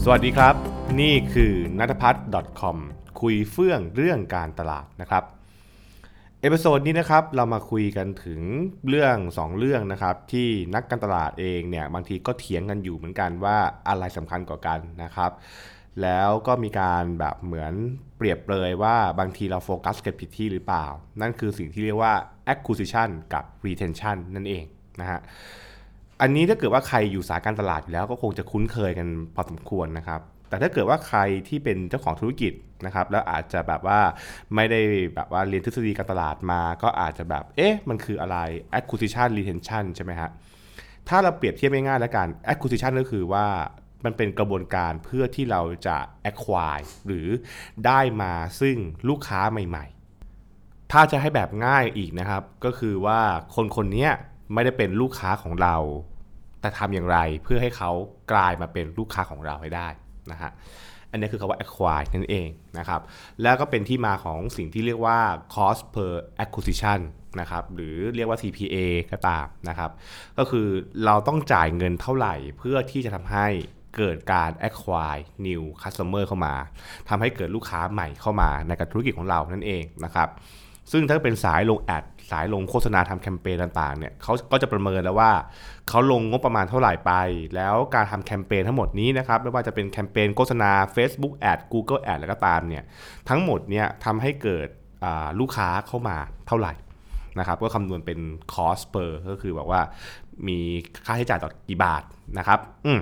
สวัสดีครับนี่คือณัฐพัฒน์ .com คุยเฟื่องเรื่องการตลาดนะครับเอพิโซดนี้นะครับเรามาคุยกันถึงเรื่อง2เรื่องนะครับที่นักการตลาดเองเนี่ยบางทีก็เถียงกันอยู่เหมือนกันว่าอะไรสำคัญกว่ากันนะครับแล้วก็มีการแบบเหมือนเปรียบเปรยว่าบางทีเราโฟกัสกันผิดที่หรือเปล่านั่นคือสิ่งที่เรียกว่า acquisition กับ retention นั่นเองนะฮะอันนี้ถ้าเกิดว่าใครอยู่สายการตลาดอยู่แล้วก็คงจะคุ้นเคยกันพอสมควรนะครับแต่ถ้าเกิดว่าใครที่เป็นเจ้าของธุรกิจนะครับแล้วอาจจะแบบว่าไม่ได้แบบว่าเรียนทฤษฎีการตลาดมาก็อาจจะแบบมันคืออะไร acquisition retention ใช่ไหมฮะถ้าเราเปรียบเทียบง่ายๆแล้วกัน acquisition ก็คือว่ามันเป็นกระบวนการเพื่อที่เราจะ acquire หรือได้มาซึ่งลูกค้าใหม่ๆถ้าจะให้แบบง่ายอีกนะครับก็คือว่าคนนี้ไม่ได้เป็นลูกค้าของเราแต่ทำอย่างไรเพื่อให้เขากลายมาเป็นลูกค้าของเราให้ได้นะฮะอันนี้คือคำว่า acquire นั่นเองนะครับแล้วก็เป็นที่มาของสิ่งที่เรียกว่า cost per acquisition นะครับหรือเรียกว่า CPA ก็ตามนะครับก็คือเราต้องจ่ายเงินเท่าไหร่เพื่อที่จะทำให้เกิดการ acquire new customer เข้ามาทำให้เกิดลูกค้าใหม่เข้ามาในกับธุรกิจของเรานั่นเองนะครับซึ่งถ้าเป็นสายลงแอดสายลงโฆษณาทำแคมเปญต่างๆเนี่ยเขาก็จะประเมินแล้วว่าเขาลงงบประมาณเท่าไหร่ไปแล้วการทำแคมเปญทั้งหมดนี้นะครับไม่ว่าจะเป็นแคมเปญโฆษณา Facebook Ad Google Ad แล้วก็ตามเนี่ยทั้งหมดเนี่ยทำให้เกิดลูกค้าเข้ามาเท่าไหร่นะครับก็คำนวณเป็น cost per ก็คือแบบว่ามีค่าใช้จ่ายต่อกี่บาทนะครับ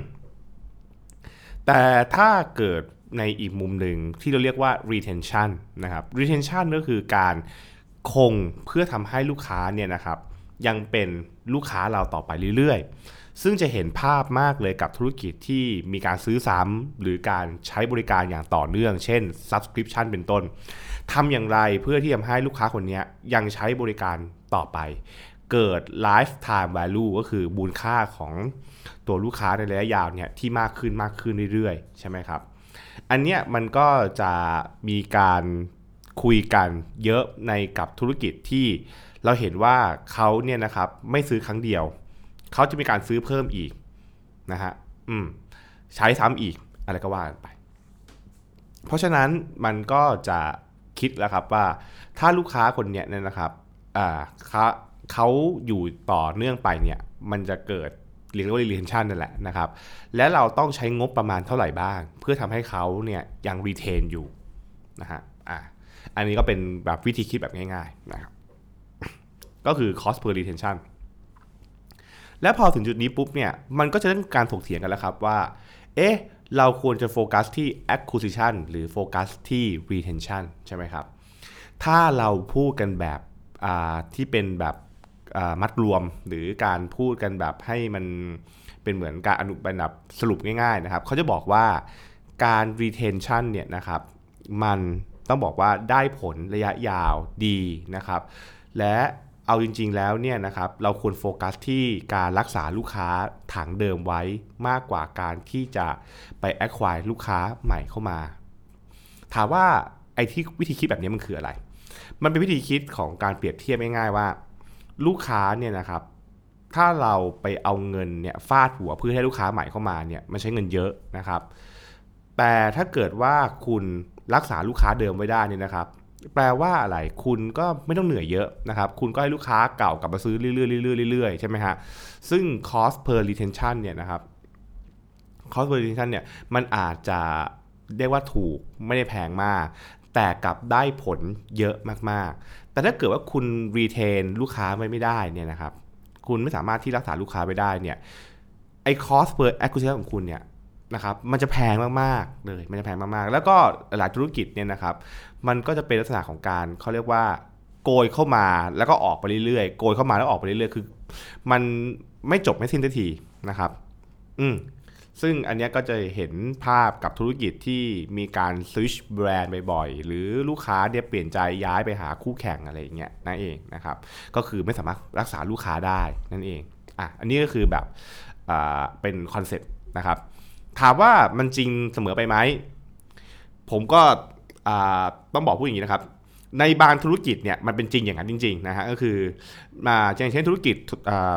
แต่ถ้าเกิดในอีกมุมหนึ่งที่เราเรียกว่า retention นะครับ retention ก็คือการคงเพื่อทำให้ลูกค้าเนี่ยนะครับยังเป็นลูกค้าเราต่อไปเรื่อยๆซึ่งจะเห็นภาพมากเลยกับธุรกิจที่มีการซื้อซ้ำหรือการใช้บริการอย่างต่อเนื่องเช่น subscription เป็นต้นทำอย่างไรเพื่อที่จะให้ลูกค้าคนนี้ยังใช้บริการต่อไปเกิด lifetime value ก็คือมูลค่าของตัวลูกค้าในระยะยาวเนี่ยที่มากขึ้นเรื่อยๆใช่ไหมครับอันเนี้ยมันก็จะมีการคุยกันเยอะในกับธุรกิจที่เราเห็นว่าเขาเนี่ยนะครับไม่ซื้อครั้งเดียวเขาจะมีการซื้อเพิ่มอีกนะฮะใช้ซ้ำอีกอะไรก็ว่ากันไปเพราะฉะนั้นมันก็จะคิดแล้วครับว่าถ้าลูกค้าคนเนี้ยเนี่ยนะครับเขาอยู่ต่อเนื่องไปเนี่ยมันจะเกิดเรียกว่า retention นั่นแหละนะครับและเราต้องใช้งบประมาณเท่าไหร่บ้างเพื่อทำให้เขาเนี่ยยัง retain อยู่นะฮะอันนี้ก็เป็นแบบวิธีคิดแบบง่ายๆนะครับก็คือ cost per retention และพอถึงจุดนี้ปุ๊บเนี่ยมันก็จะต้องการถกเถียงกันแล้วครับว่าเราควรจะโฟกัสที่ acquisition หรือโฟกัสที่ retention ใช่ไหมครับถ้าเราพูดกันแบบที่เป็นแบบมัดรวมหรือการพูดกันแบบให้มันเป็นเหมือนการเป็นแบบสรุปง่ายๆนะครับเขาจะบอกว่าการ retention เนี่ยนะครับมันต้องบอกว่าได้ผลระยะยาวดีนะครับและเอาจริงๆแล้วเนี่ยนะครับเราควรโฟกัสที่การรักษาลูกค้าถังเดิมไว้มากกว่าการที่จะไป acquire ลูกค้าใหม่เข้ามาถามว่าไอ้ที่วิธีคิดแบบนี้มันคืออะไรมันเป็นวิธีคิดของการเปรียบเทียบง่ายๆว่าลูกค้าเนี่ยนะครับถ้าเราไปเอาเงินเนี่ยฟาดหัวเพื่อให้ลูกค้าใหม่เข้ามาเนี่ยมันใช้เงินเยอะนะครับแต่ถ้าเกิดว่าคุณรักษาลูกค้าเดิมไว้ได้เนี่ยนะครับแปลว่าอะไรคุณก็ไม่ต้องเหนื่อยเยอะนะครับคุณก็ให้ลูกค้าเก่ากลับมาซื้อเรื่อยๆใช่ไหมฮะซึ่ง cost per retention เนี่ยนะครับ cost per retention เนี่ยมันอาจจะเรียกว่าถูกไม่ได้แพงมากแต่กลับได้ผลเยอะมากๆแต่ถ้าเกิดว่าคุณ retain ลูกค้าไม่ได้เนี่ยนะครับคุณไม่สามารถที่รักษาลูกค้าไว้ได้เนี่ยไอ้ cost per acquisition ของคุณเนี่ยนะครับมันจะแพงมากๆเลยมันจะแพงมากๆแล้วก็หลายธุรกิจเนี่ยนะครับมันก็จะเป็นลักษณะของการเขาเรียกว่าโกยเข้ามาแล้วก็ออกไปเรื่อยๆโกยเข้ามาแล้วออกไปเรื่อยๆคือมันไม่จบไม่สิ้นสักทีนะครับซึ่งอันนี้ก็จะเห็นภาพกับธุรกิจที่มีการสวิตช์แบรนด์บ่อยๆหรือลูกค้าเนี่ยเปลี่ยนใจย้ายไปหาคู่แข่งอะไรอย่างเงี้ยนั่นเองนะครับก็คือไม่สามารถรักษาลูกค้าได้นั่นเองอันนี้ก็คือแบบเป็นคอนเซ็ปต์นะครับถามว่ามันจริงเสมอไปไหมผมก็ต้องบอกพูดอย่างนี้นะครับในบางธุรกิจเนี่ยมันเป็นจริงอย่างนั้นจริงๆนะฮะก็คืออย่างเช่นธุรกิจ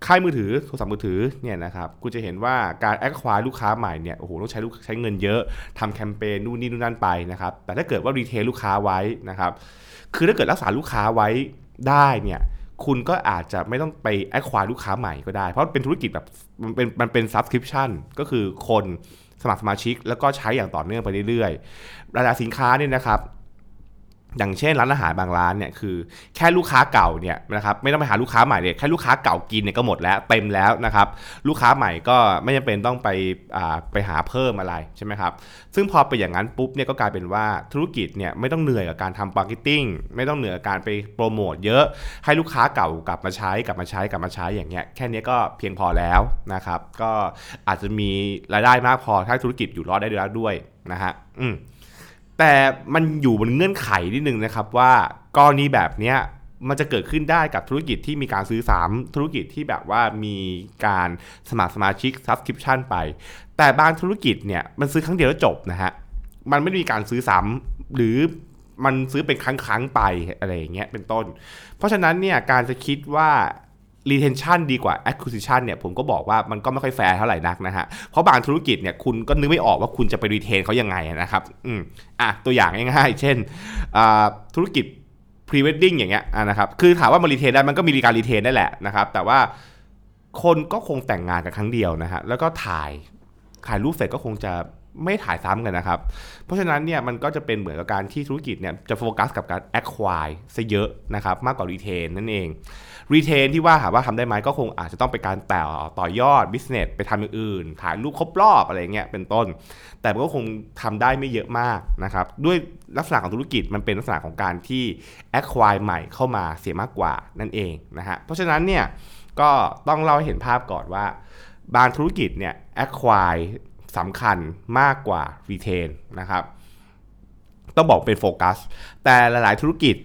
ค่ายมือถือโทรศัพท์มือถือเนี่ยนะครับคุณจะเห็นว่าการแอคควายลูกค้าใหม่เนี่ยโอ้โหต้องใช้เงินเยอะทำแคมเปญนู่นนี่นู่นนั่นไปนะครับแต่ถ้าเกิดว่ารีเทลลูกค้าไว้นะครับคือถ้าเกิดรักษาลูกค้าไว้ได้เนี่ยคุณก็อาจจะไม่ต้องไปแอคควายลูกค้าใหม่ก็ได้เพราะเป็นธุรกิจแบบมันเป็น subscription ก็คือคนสมัครสมาชิกแล้วก็ใช้อย่างต่อเนื่องไปเรื่อยๆรายได้สินค้าเนี่ยนะครับอย่างเช่นร้านอาหารบางร้านเนี่ยคือแค่ลูกค้าเก่าเนี่ยนะครับไม่ต้องไปหาลูกค้าใหม่เลยแค่ลูกค้าเก่ากินเนี่ยก็หมดแล้วเต็มแล้วนะครับลูกค้าใหม่ก็ไม่จำเป็นต้องไปหาเพิ่มอะไรใช่ไหมครับซึ่งพอเป็นอย่างนั้นปุ๊บเนี่ยก็กลายเป็นว่าธุรกิจเนี่ยไม่ต้องเหนื่อยกับการทำมาร์เก็ตติ้งไม่ต้องเหนื่อยกับการไปโปรโมทเยอะให้ลูกค้าเก่ากลับมาใช้อย่างเงี้ยแค่นี้ก็เพียงพอแล้วนะครับก็อาจจะมีรายได้มากพอถ้าธุรกิจอยู่รอดได้ด้วยนะฮะแต่มันอยู่บนเงื่อนไขนิดนึงนะครับว่ากรณีแบบนี้มันจะเกิดขึ้นได้กับธุรกิจที่มีการซื้อซ้ำธุรกิจที่แบบว่ามีการสมัครสมาชิก subscription ไปแต่บางธุรกิจเนี่ยมันซื้อครั้งเดียวแล้วจบนะฮะมันไม่มีการซื้อซ้ำหรือมันซื้อเป็นครั้งไปอะไรอย่างเงี้ยเป็นต้นเพราะฉะนั้นเนี่ยการจะคิดว่าretention ดีกว่า acquisition เนี่ยผมก็บอกว่ามันก็ไม่ค่อยแฟร์เท่าไหร่นักนะฮะเพราะบางธุรกิจเนี่ยคุณก็นึกไม่ออกว่าคุณจะไป retain เขายังไงนะครับตัวอย่างง่ายๆเช่นธุรกิจ pre-wedding อย่างเงี้ยนะครับคือถามว่ามัน retain ได้มันก็มีการ retain ได้แหละนะครับแต่ว่าคนก็คงแต่งงานกันครั้งเดียวนะฮะแล้วก็ถ่ายรูปเสร็จก็คงจะไม่ถ่ายซ้ำกันนะครับเพราะฉะนั้นเนี่ยมันก็จะเป็นเหมือนกับการที่ธุรกิจเนี่ยจะโฟกัสกับการ acquire ซะเยอะนะครับมากกว่า retain นั่นเองรีเทนที่ว่าหาว่าทำได้ไหมก็คงอาจจะต้องไปการต่อยอดบิสเนสไปทำอย่างอื่นถ่ายรูปครบรอบอะไรเงี้ยเป็นต้นแต่มันก็คงทำได้ไม่เยอะมากนะครับด้วยลักษณะของธุรกิจมันเป็นลักษณะของการที่ acquire ใหม่เข้ามาเสียมากกว่านั่นเองนะฮะเพราะฉะนั้นเนี่ยก็ต้องเล่าให้เห็นภาพก่อนว่าบางธุรกิจเนี่ย acquire สำคัญมากกว่า retain นะครับต้องบอกเป็นโฟกัสแต่หลายๆธุรกิจ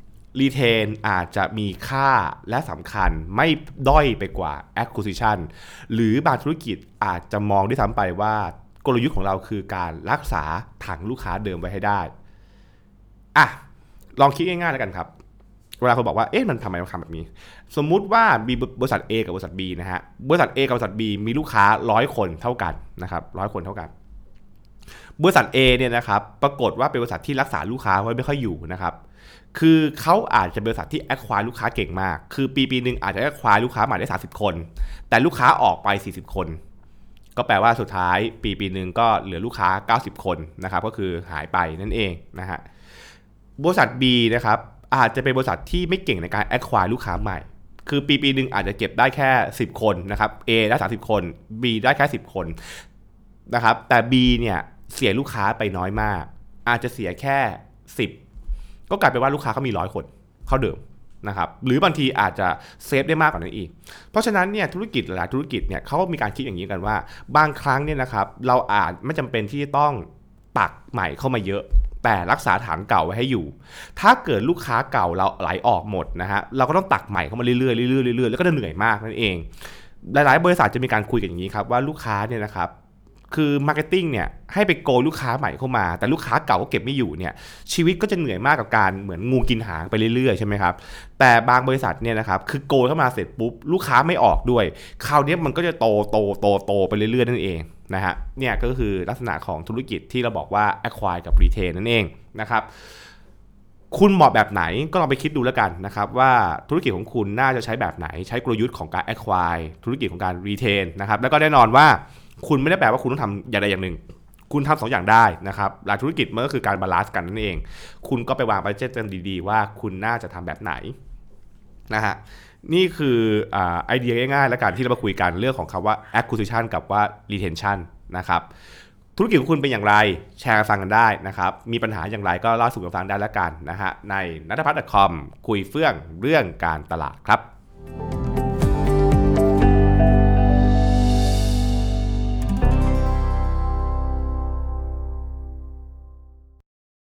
retain อาจจะมีค่าและสำคัญไม่ด้อยไปกว่า acquisition หรือบางธุรกิจอาจจะมองด้วยซ้ำไปว่ากลยุทธ์ของเราคือการรักษาถังลูกค้าเดิมไว้ให้ได้ลองคิดง่ายๆแล้วกันครับเวลาคนบอกว่ามันทำไมมันทำแบบนี้สมมุติว่ามีบริษัท A กับบริษัท B นะฮะบริษัท A กับบริษัท B มีลูกค้า100คนเท่ากันนะครับ100คนเท่ากันบริษัท A เนี่ยนะครับปรากฏว่าเป็นบริษัทที่รักษาลูกค้าไว้ไม่ค่อยอยู่นะครับคือเขาอาจจะเป็นบริษัทที่ acquire ลูกค้าเก่งมากคือปีนึงอาจจะ acquire ลูกค้าใหม่ได้30คนแต่ลูกค้าออกไป40คนก็แปลว่าสุดท้ายปีนึงก็เหลือลูกค้า90คนนะครับก็คือหายไปนั่นเองนะฮะบริษัท B นะครับอาจจะเป็นบริษัทที่ไม่เก่งในการ acquire ลูกค้าใหม่คือปีนึงอาจจะเก็บได้แค่10คนนะครับ A ได้30คน B ได้แค่10คนนะครับแต่ B เนี่ยเสียลูกค้าไปน้อยมากอาจจะเสียแค่10ก็กลายเป็นว่าลูกค้าเขามี100คนเท่าเดิมนะครับหรือบางทีอาจจะเซฟได้มากกว่านั้นอีกเพราะฉะนั้นเนี่ยธุรกิจหลายธุรกิจเนี่ยเขาก็มีการคิดอย่างนี้กันว่าบางครั้งเนี่ยนะครับเราอาจไม่จำเป็นที่จะต้องตักใหม่เข้ามาเยอะแต่รักษาฐานเก่าไว้ให้อยู่ถ้าเกิดลูกค้าเก่าเราไหลออกหมดนะฮะเราก็ต้องตักใหม่เข้ามาเรื่อยๆแล้วก็จะเหนื่อยมากนั่นเองหลายๆบริษัทจะมีการคุยกันอย่างนี้ครับว่าลูกค้าเนี่ยนะครับคือมาร์เก็ตติ้งเนี่ยให้ไปโกลูกค้าใหม่เข้ามาแต่ลูกค้าเก่าก็เก็บไม่อยู่เนี่ยชีวิตก็จะเหนื่อยมากกับการเหมือนงูกินหางไปเรื่อยๆใช่ไหมครับแต่บางบริษัทเนี่ยนะครับคือโกเข้ามาเสร็จปุ๊บลูกค้าไม่ออกด้วยคราวนี้มันก็จะโตไปเรื่อยๆนั่นเองนะฮะเนี่ยก็คือลักษณะของธุรกิจที่เราบอกว่า acquire กับ retain นั่นเองนะครับคุณเหมาะแบบไหนก็ลองไปคิดดูแล้วกันนะครับว่าธุรกิจของคุณน่าจะใช้แบบไหนใช้กลยุทธ์ของการ acquire ธุรกิจของการ retain นะครับแล้วก็แน่นอนว่าคุณไม่ได้แปลว่าคุณต้องทำอย่างใดอย่างหนึ่งคุณทำ2 อย่างได้นะครับหลายธุรกิจมันก็คือการบาลานซ์กันนั่นเองคุณก็ไปวางบัดเจ็ตกันดีๆว่าคุณน่าจะทำแบบไหนนะฮะนี่คือไอเดียง่ายๆแล้วกันที่เรามาคุยกันเรื่องของคำว่า acquisition กับว่า retention นะครับธุรกิจของคุณเป็นอย่างไรแชร์ฟังกันได้นะครับมีปัญหาอย่างไรก็เล่าสู่กันฟังได้แล้วกันนะฮะใน nathaphat.com คุยเฟื่องเรื่องการตลาดครับ